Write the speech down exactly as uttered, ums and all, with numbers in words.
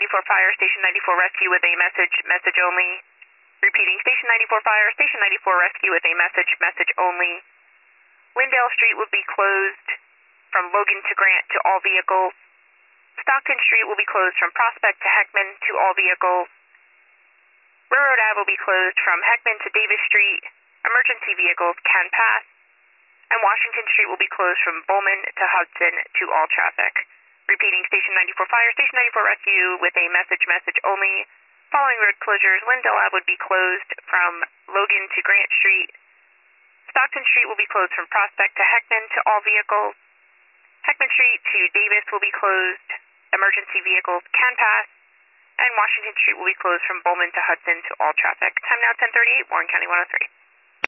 ninety-four Fire, Station ninety-four Rescue with a message, message only. Repeating, Station ninety-four Fire, Station ninety-four Rescue with a message, message only. Lyndale Street will be closed from Logan to Grant to all vehicles. Stockton Street will be closed from Prospect to Heckman to all vehicles. Railroad Ave will be closed from Heckman to Davis Street. Emergency vehicles can pass. And Washington Street will be closed from Bowman to Hudson to all traffic. Repeating, Station ninety-four Fire, Station ninety-four Rescue with a message, message only. Following road closures, Lyndale Ave would be closed from Logan to Grant Street. Stockton Street will be closed from Prospect to Heckman to all vehicles. Heckman Street to Davis will be closed. Emergency vehicles can pass. And Washington Street will be closed from Bowman to Hudson to all traffic. Time now ten thirty-eight, Warren County one oh three.